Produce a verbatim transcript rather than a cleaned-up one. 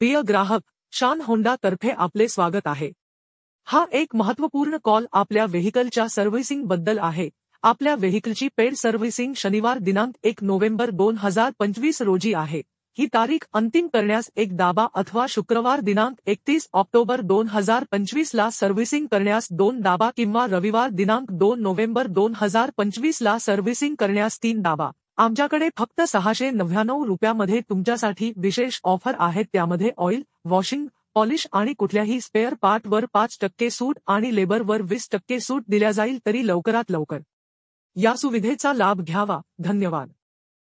प्रिय ग्राहक, शान होंडा तर्फे आपले स्वागत आहे। हा एक महत्त्वपूर्ण कॉल आपल्या व्हेइकलच्या सर्व्हिसिंग बद्दल आहे। आपल्या व्हेइकलची पेड सर्व्हिसिंग शनिवार दिनांक एक नोव्हेंबर दोन हजार पंचवीस रोजी आहे। ही तारीख अंतिम करण्यास एक दाबा अथवा शुक्रवार दिनांक एकतीस ऑक्टोबर दोन हजार पंचवीस ला सर्व्हिसिंग करण्यास दोन दाबा किंवा रविवार दिनांक दोन नोव्हेंबर दोन हजार पंचवीस ला सर्व्हिसिंग करण्यास तीन दाबा। आमच्याकडे फक्त सहाशे नव्याण्णव रुपयामध्ये तुमच्यासाठी विशेष ऑफर आहेत, त्यामध्ये ऑइल, वॉशिंग, पॉलिश आणि कुठल्याही स्पेअर पार्टवर पाच टक्के सूट आणि लेबरवर वीस टक्के सूट दिल्या जाईल, तरी लवकरात लवकर या सुविधेचा लाभ घ्यावा। धन्यवाद।